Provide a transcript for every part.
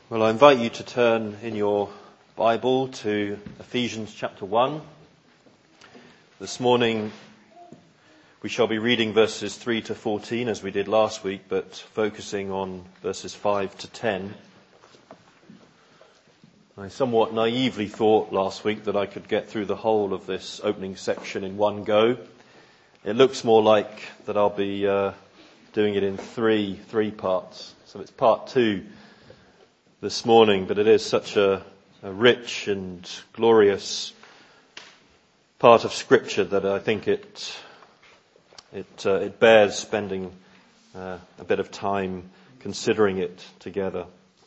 Well, I invite you to turn in your Bible to Ephesians chapter 1. This morning we shall be reading verses 3 to 14 as we did last week, but focusing on verses 5 to 10. I somewhat naively thought last week that I could get through the whole of this opening section in one go. It looks more like that I'll be doing it in three parts. So it's part 2 this morning, but it is such a rich and glorious part of Scripture that I think it bears spending a bit of time considering it together.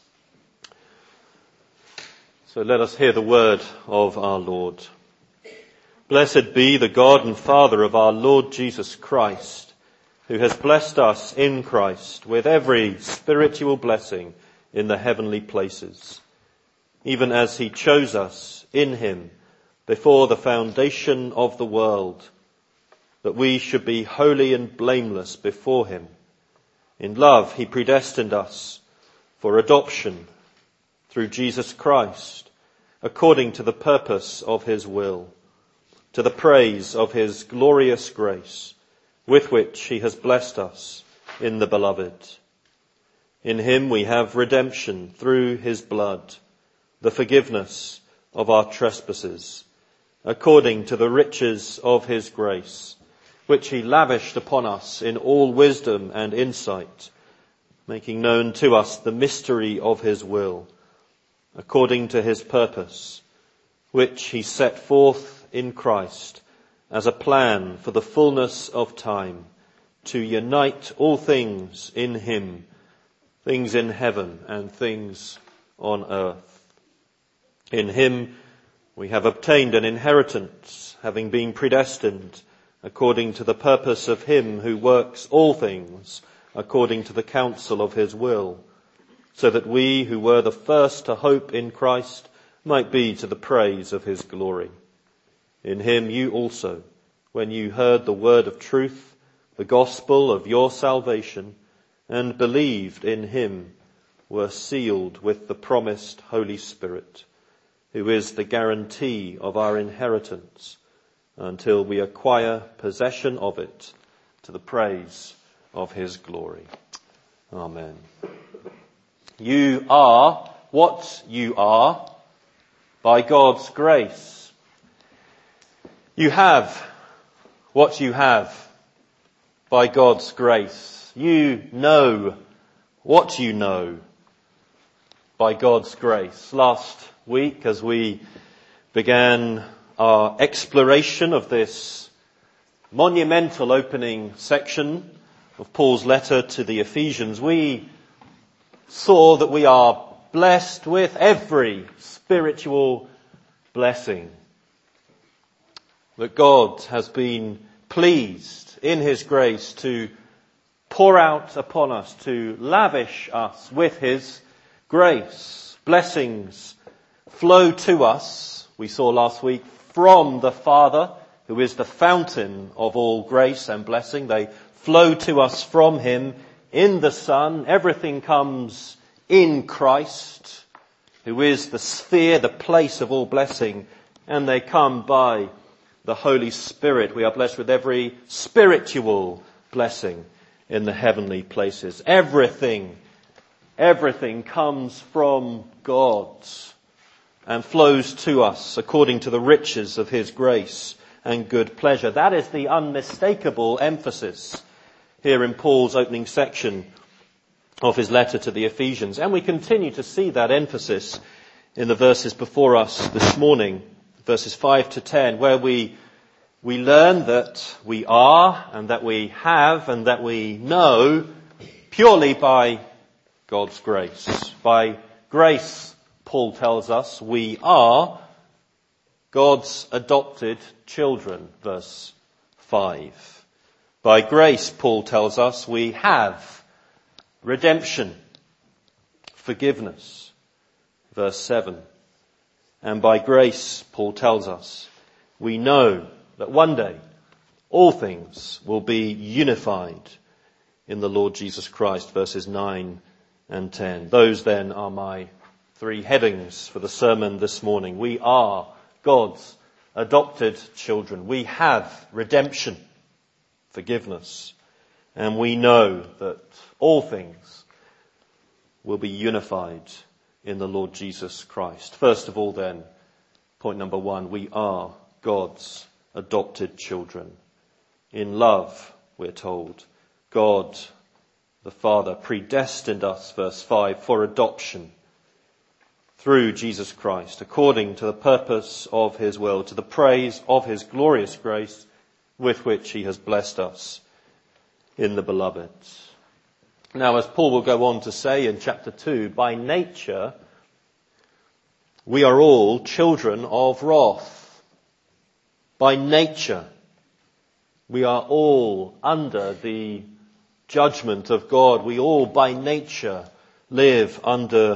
So let us hear the word of our Lord. Blessed be the God and Father of our Lord Jesus Christ, who has blessed us in Christ with every spiritual blessing in the heavenly places, even as he chose us in him before the foundation of the world, that we should be holy and blameless before him. In love he predestined us for adoption through Jesus Christ, according to the purpose of his will, to the praise of his glorious grace, with which he has blessed us in the Beloved. In him we have redemption through his blood, the forgiveness of our trespasses, according to the riches of his grace, which he lavished upon us in all wisdom and insight, making known to us the mystery of his will, according to his purpose, which he set forth in Christ as a plan for the fullness of time, to unite all things in him, things in heaven and things on earth. In him we have obtained an inheritance, having been predestined according to the purpose of him who works all things according to the counsel of his will, so that we who were the first to hope in Christ might be to the praise of his glory. In him you also, when you heard the word of truth, the gospel of your salvation, and believed in him, were sealed with the promised Holy Spirit, who is the guarantee of our inheritance until we acquire possession of it to the praise of his glory. Amen. You are what you are by God's grace. You have what you have by God's grace. You know what you know by God's grace. Last week, as we began our exploration of this monumental opening section of Paul's letter to the Ephesians, we saw that we are blessed with every spiritual blessing. That God has been pleased in his grace to pour out upon us, to lavish us with his grace. Blessings flow to us, we saw last week, from the Father, who is the fountain of all grace and blessing. They flow to us from him in the Son. Everything comes in Christ, who is the sphere, the place of all blessing, and they come by the Holy Spirit. We are blessed with every spiritual blessing in the heavenly places. Everything comes from God and flows to us according to the riches of his grace and good pleasure. That is the unmistakable emphasis here in Paul's opening section of his letter to the Ephesians. And we continue to see that emphasis in the verses before us this morning, verses 5 to 10, where we learn that we are and that we have and that we know purely by God's grace. By grace, Paul tells us, we are God's adopted children, verse 5. By grace, Paul tells us, we have redemption, forgiveness, verse 7. And by grace, Paul tells us, we know that one day all things will be unified in the Lord Jesus Christ, verses 9 and 10. Those then are my 3 headings for the sermon this morning. We are God's adopted children. We have redemption, forgiveness, and we know that all things will be unified in the Lord Jesus Christ. First of all then, point number 1, we are God's adopted children. In love, we're told, God the Father predestined us, verse 5, for adoption through Jesus Christ, according to the purpose of his will, to the praise of his glorious grace with which he has blessed us in the beloved. Now, as Paul will go on to say in chapter 2, by nature, we are all children of wrath. By nature, we are all under the judgment of God. We all, by nature, live under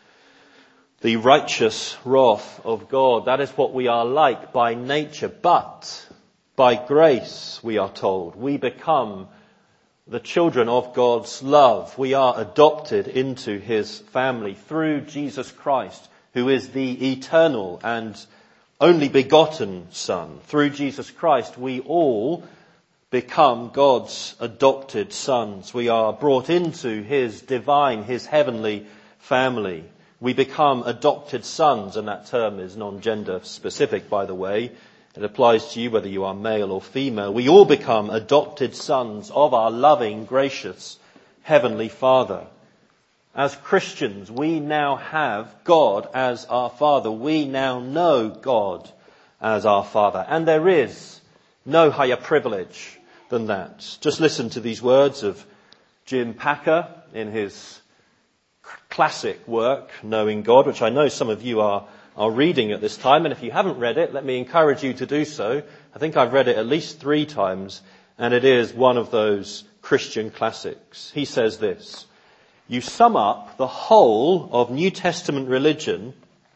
the righteous wrath of God. That is what we are like by nature. But by grace, we are told, we become the children of God's love. We are adopted into his family through Jesus Christ, who is the eternal and only begotten Son. Through Jesus Christ, we all become God's adopted sons. We are brought into his divine, his heavenly family. We become adopted sons, and that term is non-gender specific, by the way. It applies to you whether you are male or female. We all become adopted sons of our loving, gracious, heavenly Father. As Christians, we now have God as our Father. We now know God as our Father. And there is no higher privilege than that. Just listen to these words of Jim Packer in his classic work, Knowing God, which I know some of you are reading at this time. And if you haven't read it, let me encourage you to do so. I think I've read it at least 3 times, and it is one of those Christian classics. He says this: you sum up the whole of New Testament religion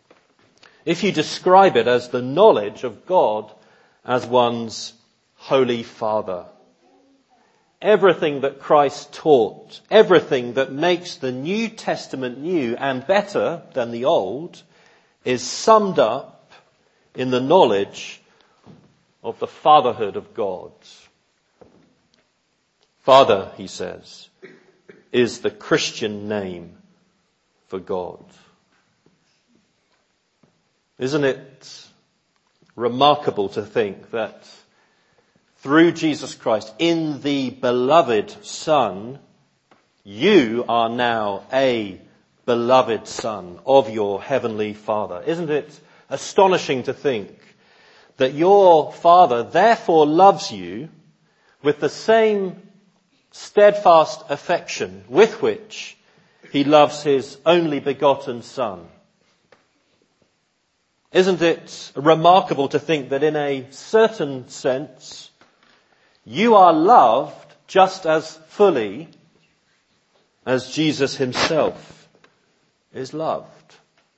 if you describe it as the knowledge of God as one's Holy Father. Everything that Christ taught, everything that makes the New Testament new and better than the Old, is summed up in the knowledge of the fatherhood of God. Father, he says, is the Christian name for God. Isn't it remarkable to think that through Jesus Christ, in the beloved Son, you are now a beloved son of your heavenly Father? Isn't it astonishing to think that your Father therefore loves you with the same steadfast affection with which he loves his only begotten Son? Isn't it remarkable to think that in a certain sense, you are loved just as fully as Jesus himself is loved?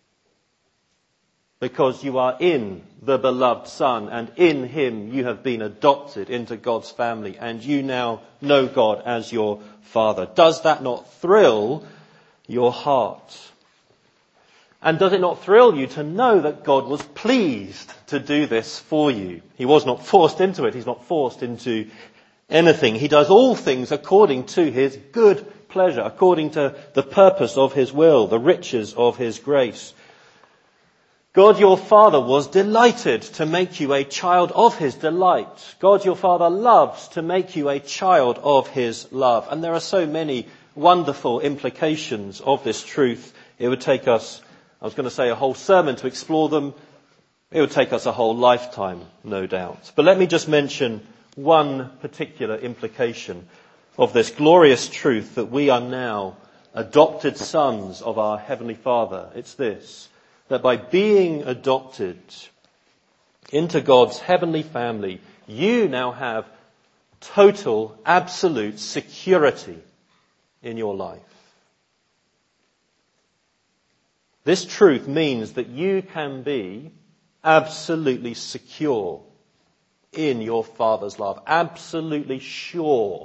Because you are in the beloved Son, and in him you have been adopted into God's family, and you now know God as your Father. Does that not thrill your heart? And does it not thrill you to know that God was pleased to do this for you? He was not forced into it. He's not forced into anything. He does all things according to his good pleasure, according to the purpose of his will, the riches of his grace. God your Father was delighted to make you a child of his delight. God your Father loves to make you a child of his love. And there are so many wonderful implications of this truth. It would take us, I was going to say, a whole sermon to explore them. It would take us a whole lifetime, no doubt. But let me just mention one particular implication of this glorious truth that we are now adopted sons of our Heavenly Father. It's this: that by being adopted into God's heavenly family, you now have total, absolute security in your life. This truth means that you can be absolutely secure in your Father's love, absolutely sure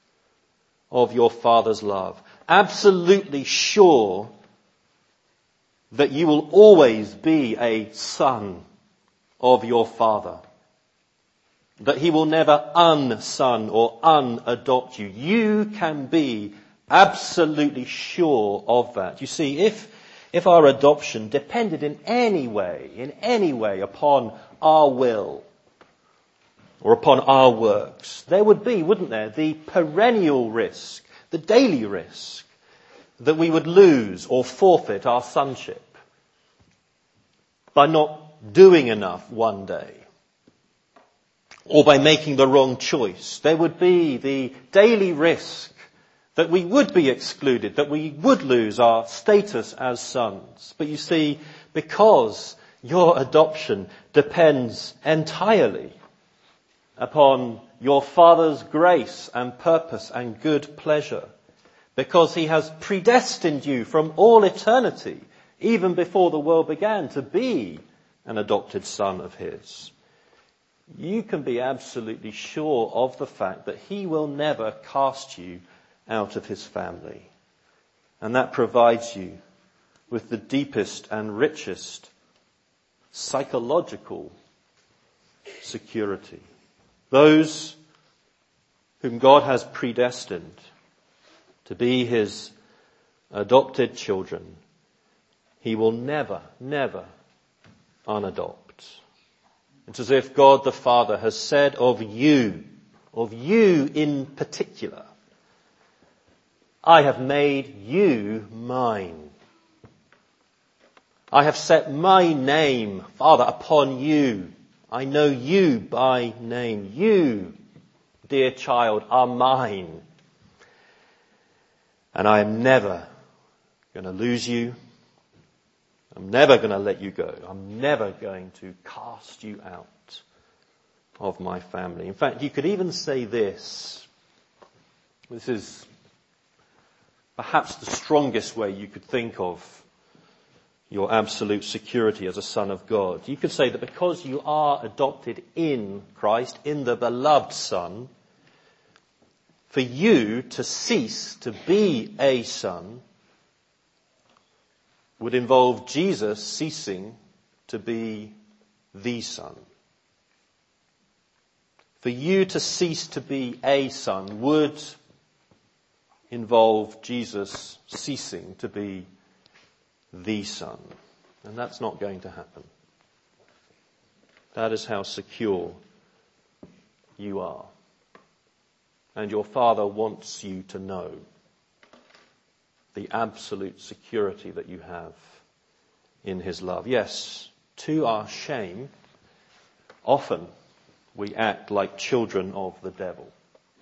of your Father's love, absolutely sure that you will always be a son of your Father. That he will never unson or unadopt you. You can be absolutely sure of that. You see, if our adoption depended in any way upon our will or upon our works, there would be, wouldn't there, the perennial risk, the daily risk, that we would lose or forfeit our sonship by not doing enough one day, or by making the wrong choice. There would be the daily risk that we would be excluded, that we would lose our status as sons. But you see, because your adoption depends entirely upon your Father's grace and purpose and good pleasure, because he has predestined you from all eternity, even before the world began, to be an adopted son of his, you can be absolutely sure of the fact that he will never cast you out of his family. And that provides you with the deepest and richest psychological security. Those whom God has predestined to be his adopted children, he will never, never unadopt. It's as if God the Father has said of you in particular, I have made you mine. I have set my name, Father, upon you. I know you by name. You, dear child, are mine. And I am never going to lose you. I'm never going to let you go. I'm never going to cast you out of my family. In fact, you could even say this. This is perhaps the strongest way you could think of your absolute security as a son of God. You could say that because you are adopted in Christ, in the beloved Son, for you to cease to be a son would involve Jesus ceasing to be the Son. For you to cease to be a son would involve Jesus ceasing to be the Son. And that's not going to happen. That is how secure you are. And your Father wants you to know the absolute security that you have in his love. Yes, to our shame, often we act like children of the devil.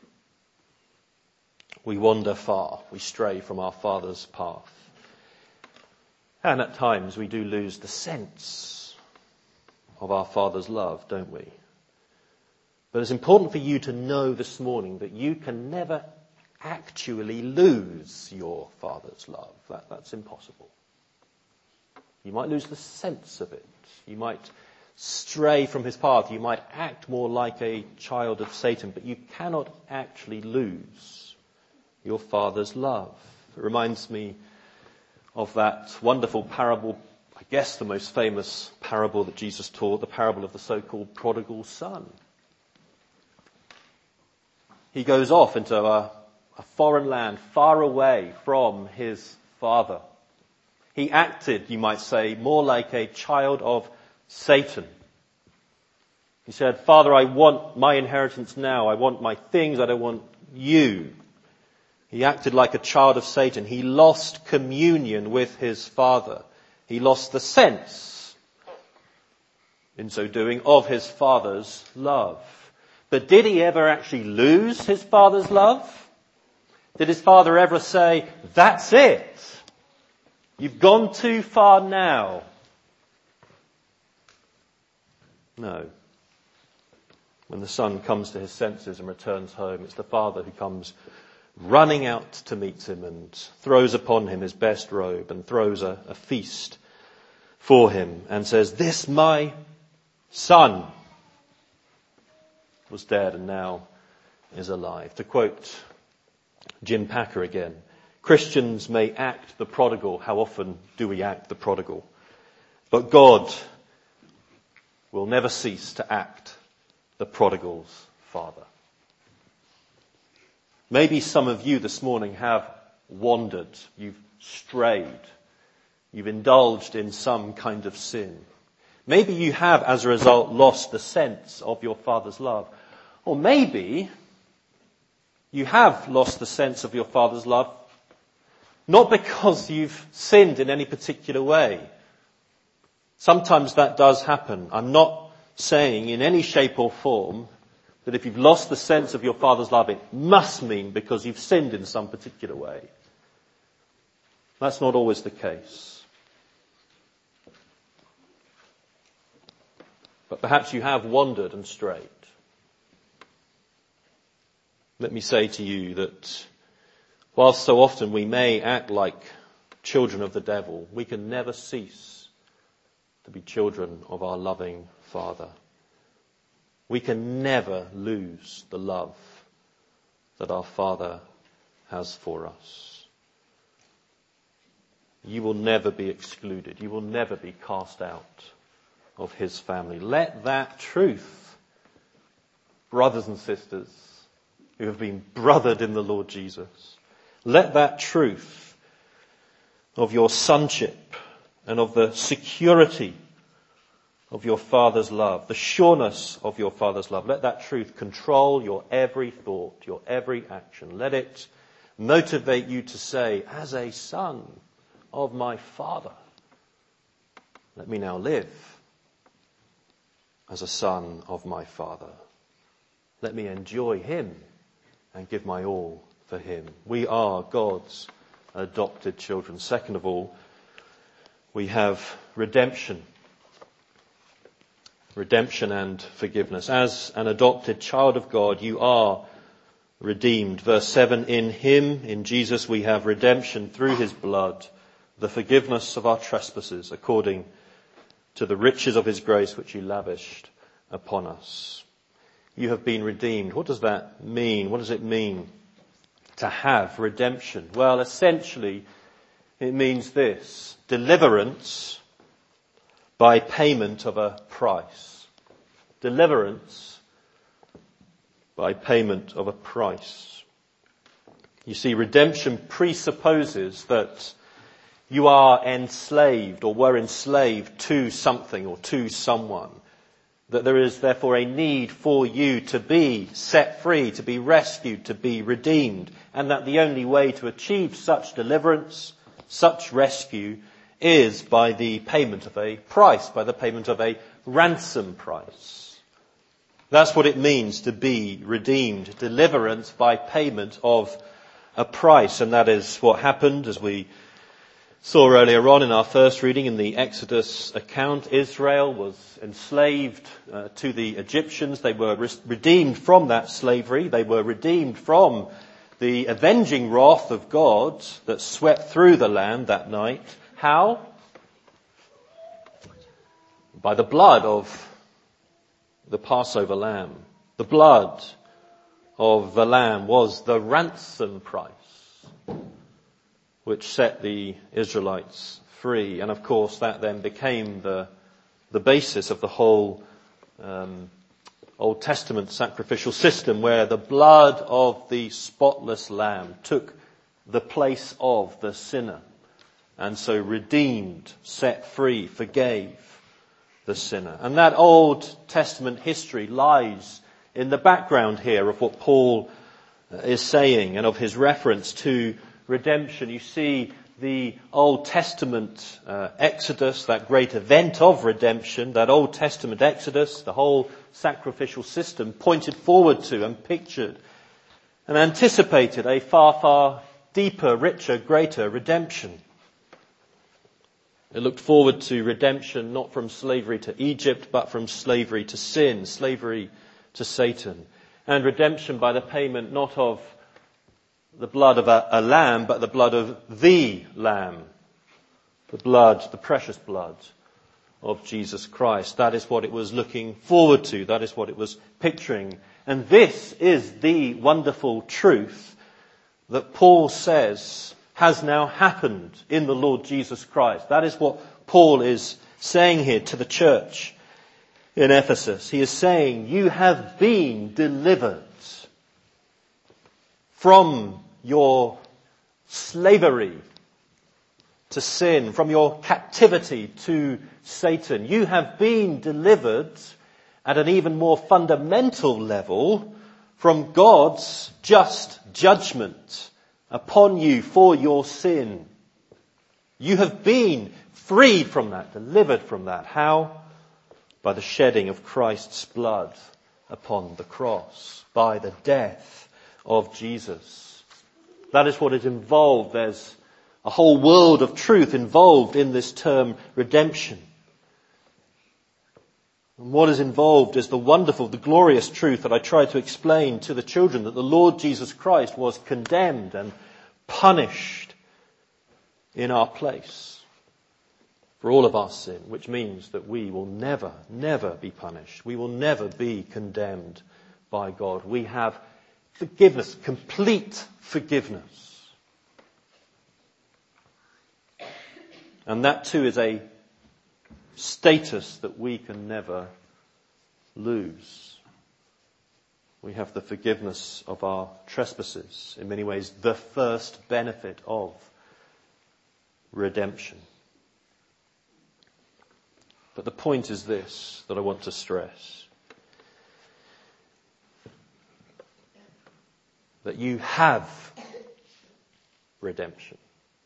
We wander far, we stray from our Father's path. And at times we do lose the sense of our Father's love, don't we? But it's important for you to know this morning that you can never actually lose your Father's love. That's impossible. You might lose the sense of it. You might stray from his path. You might act more like a child of Satan, but you cannot actually lose your Father's love. It reminds me of that wonderful parable, I guess the most famous parable that Jesus taught, the parable of the so-called prodigal son. He goes off into a foreign land, far away from his father. He acted, you might say, more like a child of Satan. He said, Father, I want my inheritance now. I want my things. I don't want you. He acted like a child of Satan. He lost communion with his Father. He lost the sense, in so doing, of his Father's love. But did he ever actually lose his Father's love? Did his Father ever say, that's it? You've gone too far now? No. When the son comes to his senses and returns home, it's the Father who comes running out to meet him and throws upon him his best robe and throws a feast for him and says, this my son was dead and now is alive. To quote Jim Packer again, Christians may act the prodigal. How often do we act the prodigal? But God will never cease to act the prodigal's father. Maybe some of you this morning have wandered, you've strayed, you've indulged in some kind of sin. Maybe you have, as a result, lost the sense of your Father's love. Or maybe you have lost the sense of your Father's love not because you've sinned in any particular way. Sometimes that does happen. I'm not saying in any shape or form that if you've lost the sense of your Father's love, it must mean because you've sinned in some particular way. That's not always the case. But perhaps you have wandered and strayed. Let me say to you that whilst so often we may act like children of the devil, we can never cease to be children of our loving Father. We can never lose the love that our Father has for us. You will never be excluded. You will never be cast out of his family. Let that truth, brothers and sisters who have been brothered in the Lord Jesus, let that truth of your sonship and of the security of your Father's love, the sureness of your Father's love, let that truth control your every thought, your every action. Let it motivate you to say, as a son of my Father, let me now live as a son of my Father. Let me enjoy him and give my all for him. We are God's adopted children. Second of all, we have redemption. Redemption and forgiveness. As an adopted child of God, you are redeemed. Verse 7, in him, in Jesus, we have redemption through his blood, the forgiveness of our trespasses, according to the riches of his grace which he lavished upon us. You have been redeemed. What does that mean? What does it mean to have redemption? Well, essentially, it means this: deliverance by payment of a price. Deliverance by payment of a price. You see, redemption presupposes that you are enslaved or were enslaved to something or to someone. That there is therefore a need for you to be set free, to be rescued, to be redeemed. And that the only way to achieve such deliverance, such rescue, is by the payment of a price, by the payment of a ransom price. That's what it means to be redeemed. Deliverance by payment of a price. And that is what happened, as we saw earlier on in our first reading in the Exodus account. Israel was enslaved to the Egyptians. They were redeemed from that slavery. They were redeemed from the avenging wrath of God that swept through the land that night. How? By the blood of the Passover lamb. The blood of the lamb was the ransom price which set the Israelites free. And of course that then became the basis of the whole Old Testament sacrificial system, where the blood of the spotless lamb took the place of the sinner, and so redeemed, set free, forgave the sinner. And that Old Testament history lies in the background here of what Paul is saying and of his reference to redemption. You see the Old Testament Exodus, that great event of redemption, that Old Testament Exodus, the whole sacrificial system pointed forward to and pictured and anticipated a far, far deeper, richer, greater redemption. It looked forward to redemption not from slavery to Egypt, but from slavery to sin, slavery to Satan. And redemption by the payment not of the blood of a lamb, but the blood of the Lamb. The blood, the precious blood of Jesus Christ. That is what it was looking forward to. That is what it was picturing. And this is the wonderful truth that Paul says has now happened in the Lord Jesus Christ. That is what Paul is saying here to the church in Ephesus. He is saying, you have been delivered from your slavery to sin, from your captivity to Satan. You have been delivered at an even more fundamental level from God's just judgment upon you for your sin. You have been freed from that, delivered from that. How? By the shedding of Christ's blood upon the cross, by the death of Jesus. That is what is involved. There's a whole world of truth involved in this term redemption. And what is involved is the wonderful, the glorious truth that I tried to explain to the children, that the Lord Jesus Christ was condemned and punished in our place for all of our sin, which means that we will never, never be punished. We will never be condemned by God. We have forgiveness, complete forgiveness. And that too is a status that we can never lose. We have the forgiveness of our trespasses. In many ways, the first benefit of redemption. But the point is this that I want to stress. That you have redemption.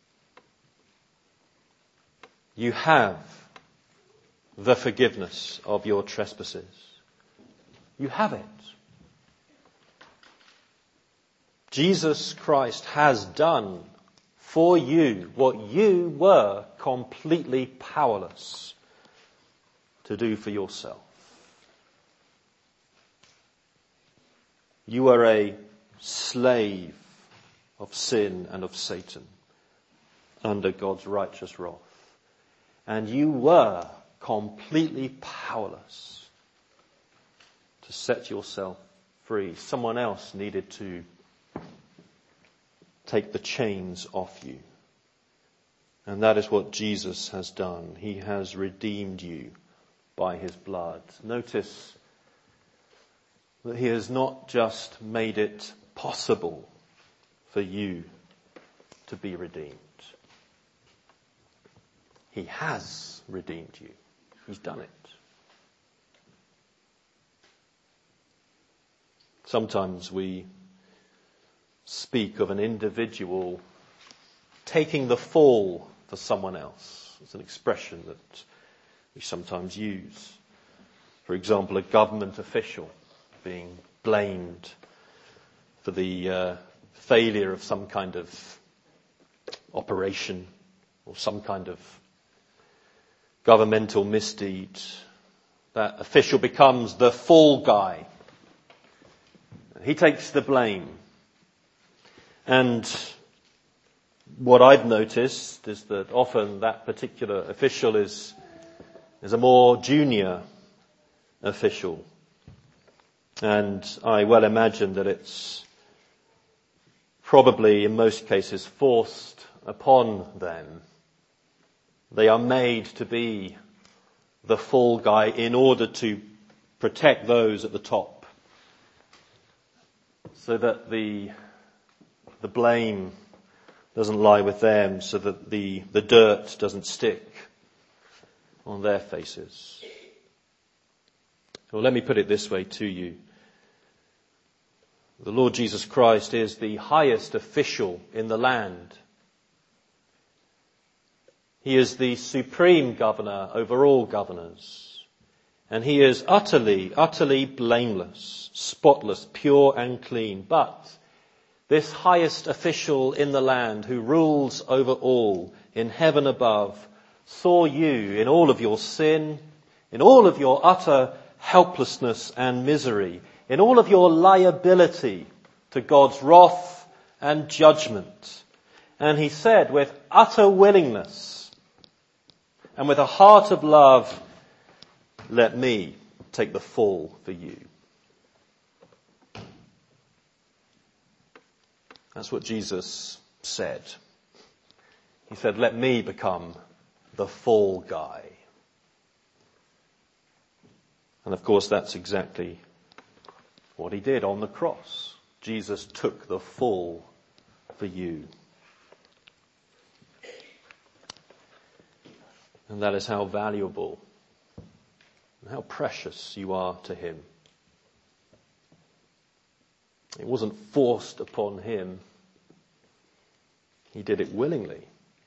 You have the forgiveness of your trespasses. You have it. Jesus Christ has done for you what you were completely powerless to do for yourself. You are a slave of sin and of Satan under God's righteous wrath. And you were completely powerless to set yourself free. Someone else needed to take the chains off you. And that is what Jesus has done. He has redeemed you by his blood. Notice that he has not just made it possible for you to be redeemed. He has redeemed you. He's done it. Sometimes we speak of an individual taking the fall for someone else. It's an expression that we sometimes use. For example, a government official being blamed for the failure of some kind of operation or some kind of governmental misdeed. That official becomes the fall guy. He takes the blame. And what I've noticed is that often that particular official is a more junior official. And I well imagine that it's probably in most cases forced upon them. They are made to be the fall guy in order to protect those at the top, so that the blame doesn't lie with them, so that the dirt doesn't stick on their faces. Well, let me put it this way to you. The Lord Jesus Christ is the highest official in the land. He is the supreme governor over all governors. And he is utterly, utterly blameless, spotless, pure and clean. But this highest official in the land who rules over all in heaven above saw you in all of your sin, in all of your utter helplessness and misery, in all of your liability to God's wrath and judgment. And he said with utter willingness and with a heart of love, let me take the fall for you. That's what Jesus said. He said, let me become the fall guy. And of course, that's exactly what he did on the cross. Jesus took the fall for you. And that is how valuable and how precious you are to him. It wasn't forced upon him. He did it willingly.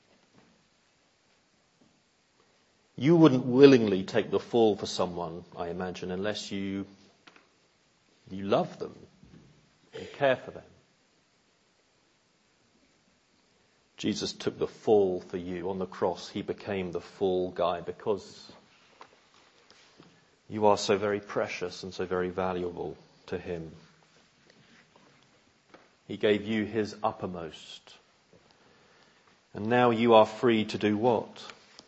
You wouldn't willingly take the fall for someone, I imagine, unless you love them and care for them. Jesus took the fall for you. On the cross, he became the fall guy because you are so very precious and so very valuable to him. He gave you his uppermost. And now you are free to do what?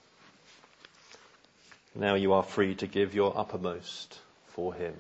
Now you are free to give your uppermost for him,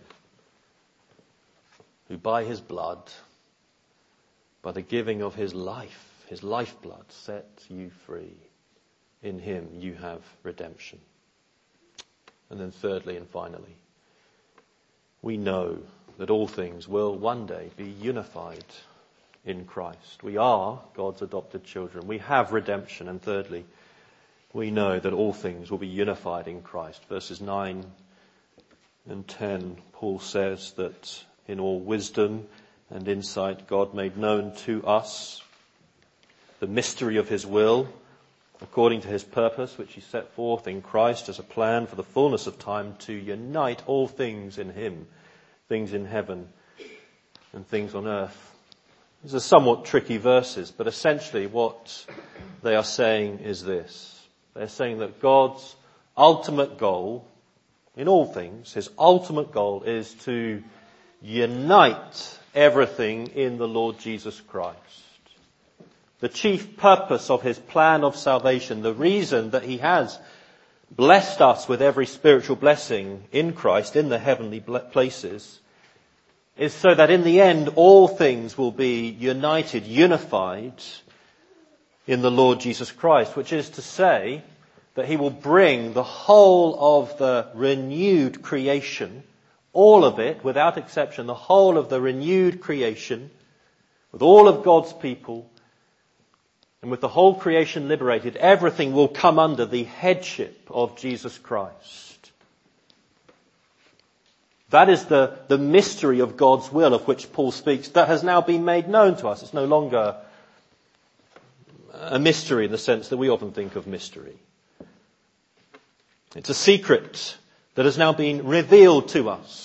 who by his blood, by the giving of his lifeblood, set you free. In him you have redemption. And then thirdly and finally, we know that all things will one day be unified in Christ. We are God's adopted children. We have redemption. And thirdly, we know that all things will be unified in Christ. Verses 9 and 10, Paul says that in all wisdom and insight God made known to us the mystery of his will, according to his purpose, which he set forth in Christ as a plan for the fullness of time to unite all things in him, things in heaven and things on earth. These are somewhat tricky verses, but essentially what they are saying is this. They're saying that God's ultimate goal in all things, his ultimate goal is to unite everything in the Lord Jesus Christ. The chief purpose of his plan of salvation, the reason that he has blessed us with every spiritual blessing in Christ, in the heavenly places, is so that in the end all things will be united, unified in the Lord Jesus Christ, which is to say that he will bring the whole of the renewed creation, all of it, without exception, the whole of the renewed creation, with all of God's people, and with the whole creation liberated, everything will come under the headship of Jesus Christ. That is the mystery of God's will of which Paul speaks, that has now been made known to us. It's no longer a mystery in the sense that we often think of mystery. It's a secret that has now been revealed to us.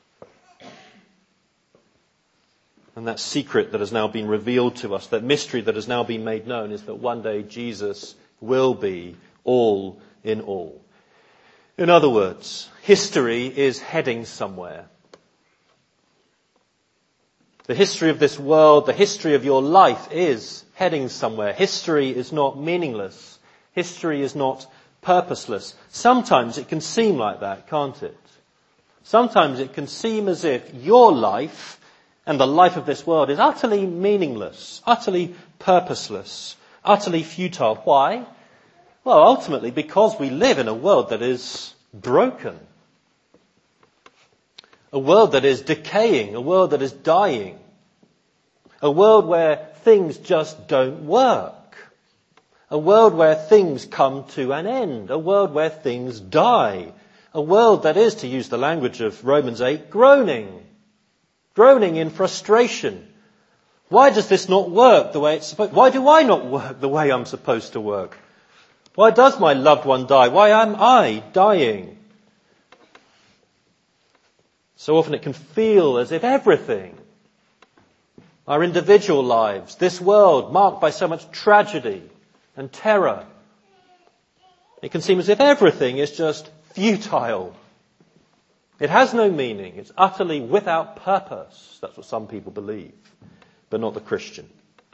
And that secret that has now been revealed to us, that mystery that has now been made known, is that one day Jesus will be all in all. In other words, history is heading somewhere. The history of this world, the history of your life is heading somewhere. History is not meaningless. History is not purposeless. Sometimes it can seem like that, can't it? Sometimes it can seem as if your life and the life of this world is utterly meaningless, utterly purposeless, utterly futile. Why? Well, ultimately because we live in a world that is broken. A world that is decaying, a world that is dying. A world where things just don't work. A world where things come to an end. A world where things die. A world that is, to use the language of Romans 8, groaning. Groaning in frustration. Why does this not work the way it's supposed? Why do I not work the way I'm supposed to work? Why does my loved one die? Why am I dying? So often it can feel as if everything, our individual lives, this world marked by so much tragedy and terror, it can seem as if everything is just futile. It has no meaning. It's utterly without purpose. That's what some people believe, but not the Christian.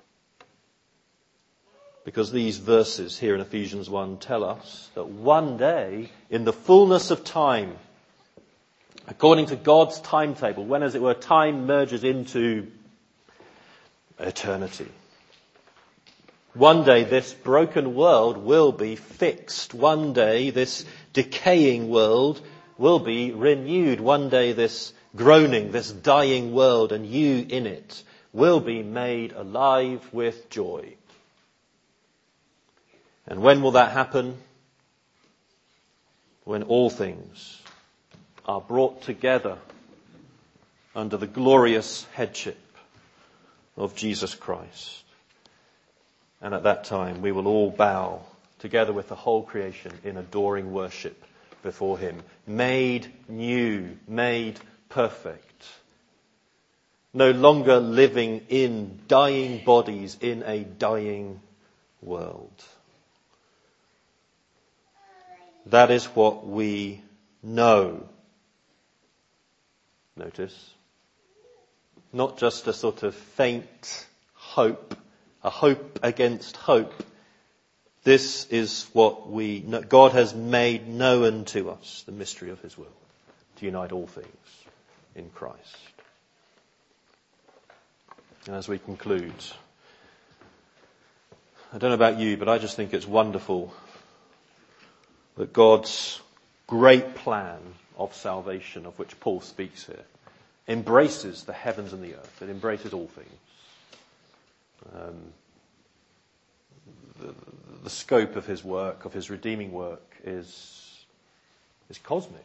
Because these verses here in Ephesians 1 tell us that one day, in the fullness of time, according to God's timetable, when, as it were, time merges into eternity, One day this broken world will be fixed. One day this decaying world will be renewed. One day this groaning, this dying world and you in it will be made alive with joy. And when will that happen? When all things are brought together under the glorious headship of Jesus Christ. And at that time we will all bow together with the whole creation in adoring worship before him. Made new, made perfect. No longer living in dying bodies in a dying world. That is what we know. Notice. Not just a sort of faint hope, a hope against hope. This is what we know. God has made known to us the mystery of his will, to unite all things in Christ. And as we conclude, I don't know about you, but I just think it's wonderful that God's great plan of salvation, of which Paul speaks here, embraces the heavens and the earth. It embraces all things. The scope of his work, of his redeeming work, is cosmic.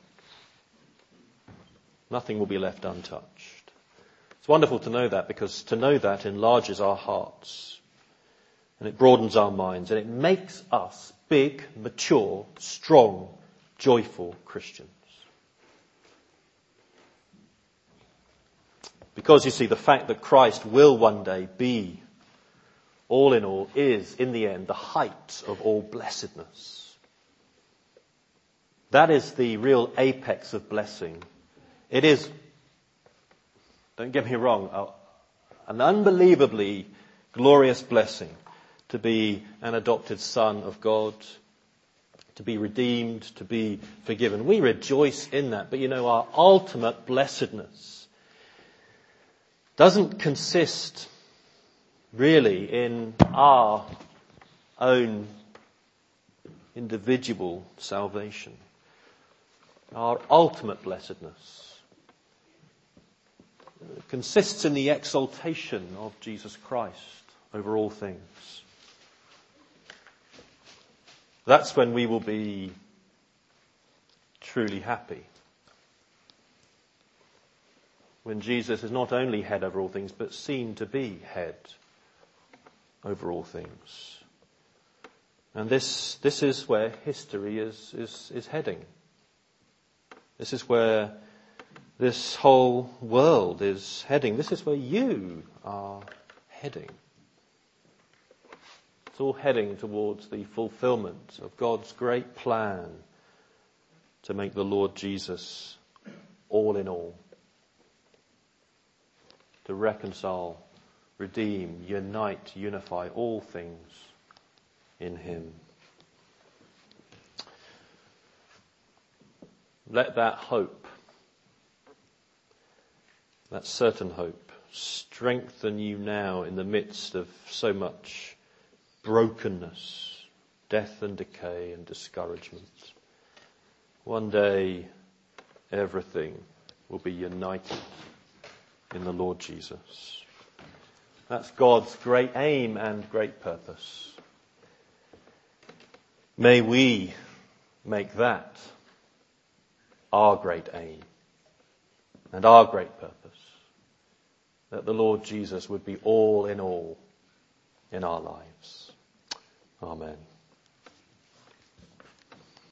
Nothing will be left untouched. It's wonderful to know that, because to know that enlarges our hearts and it broadens our minds and it makes us big, mature, strong, joyful Christians. Because you see, the fact that Christ will one day be all in all is, in the end, the height of all blessedness. That is the real apex of blessing. It is, don't get me wrong, an unbelievably glorious blessing to be an adopted son of God, to be redeemed, to be forgiven. We rejoice in that. But you know, our ultimate blessedness doesn't consist really in our own individual salvation. Our ultimate blessedness consists in the exaltation of Jesus Christ over all things. That's when we will be truly happy. When Jesus is not only head over all things, but seen to be head over all things. And this is where history is heading. This is where this whole world is heading. This is where you are heading. It's all heading towards the fulfillment of God's great plan to make the Lord Jesus all in all. To reconcile, redeem, unite, unify all things in him. Let that hope, that certain hope, strengthen you now in the midst of so much brokenness, death and decay and discouragement. One day, everything will be united in the Lord Jesus. That's God's great aim and great purpose. May we make that our great aim and our great purpose, that the Lord Jesus would be all in all in our lives. Amen.